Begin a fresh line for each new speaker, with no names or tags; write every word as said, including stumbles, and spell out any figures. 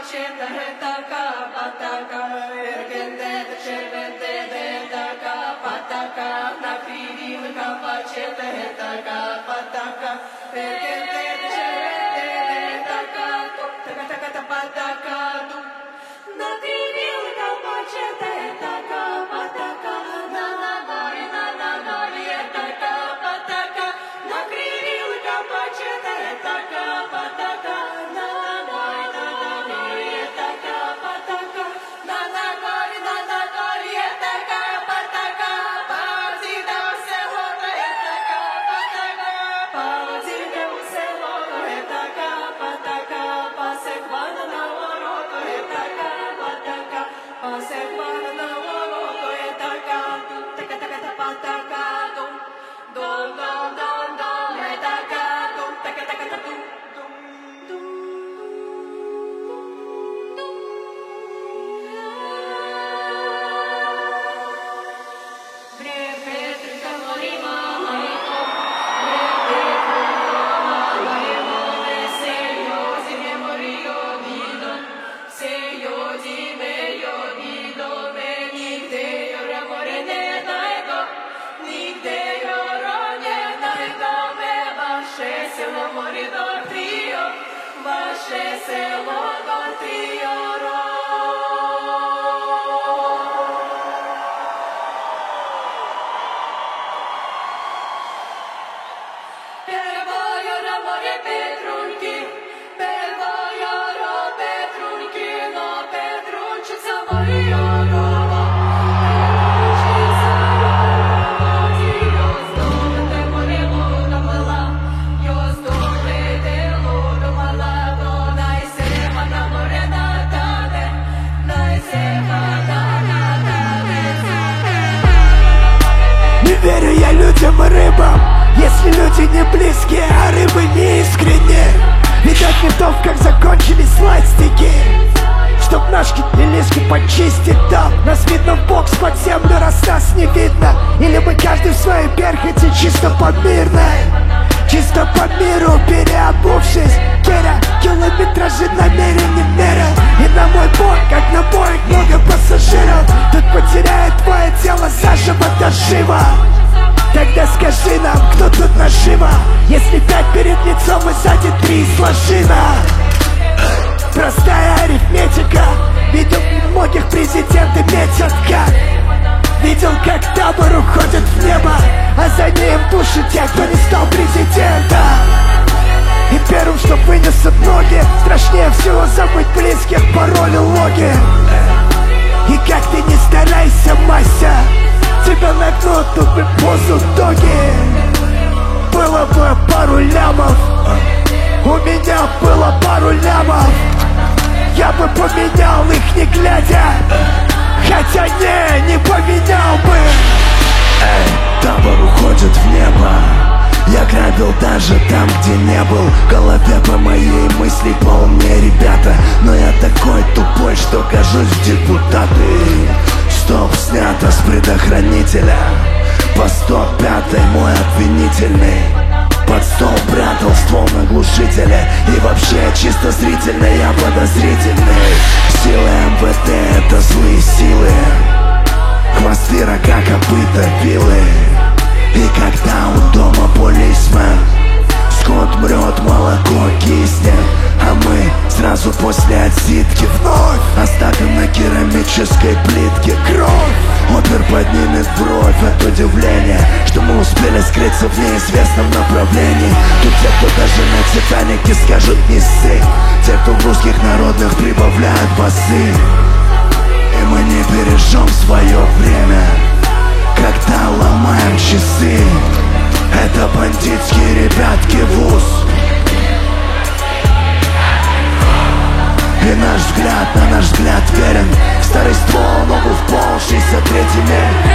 paceta retaka pataka ergende червende детака патака на привилка paceta retaka pataka ergende червende детака така така та патака на привилка paceta retaka pataka на на горе на на горе така патака на привилка paceta retaka pataka на Ваше село Гортиоро. Перевоюра море Петруньки, перевоюра Петруньки, но Петрунчица Мориоро.
Не верю я людям и рыбам, если люди не близкие, а рыбы не искренние. Видать не то, как закончились слайдстики, чтоб ножки и лишки почистить там. Нас видно в бокс под землю, раз нас не видно. Или мы каждый в своей перхоти чисто по мирной, чисто по миру переобувшись. Керя километражи намерением мерят. И на мой бок, как на боек, много пассажиров. Тут потеряет твое тело заживо до жива. Тогда скажи нам, кто тут наживо, если пять перед лицом и сзади три сложина. Простая арифметика. Видел многих президенты метят как. Видел, как табор уходит в небо, а за ним души тех, кто не стал президентом. И первым, что вынесут ноги, страшнее всего забыть близких, пароли, логи. И как ты не старайся, Мася, тебя нагнут тут бы позу доги. Было бы пару лямов, у меня было пару лямов, я бы поменял их не глядя. Хотя не, не поменял бы.
Эй, табор уходит в небо. Я грабил даже там, где не был. В голове по моей мысли полнее ребята. Но я такой тупой, что кажусь в депутаты. Стоп снято с предохранителя. По сто пятой мой обвинительный. Под стол прятал ствол на глушителе. И вообще чисто зрительно я подозрительный. Силы эм вэ тэ это злые силы. Хвосты, рога, копыта, пилы. И когда у дома полисмен, скот мрет, молоко киснет, а мы сразу после отсидки вновь оставим на керамической плитке кровь. Опер поднимет бровь от удивления, что мы успели скрыться в неизвестном направлении. Тут те, кто даже на Титанике скажут не ссы, те, кто в русских народных прибавляют басы. И мы не бережем свое время, когда ломаем часы. Это бандитские ребятки вуз. И наш взгляд, на наш взгляд верен. Старый ствол, ногу в пол, шестьдесят третий мель.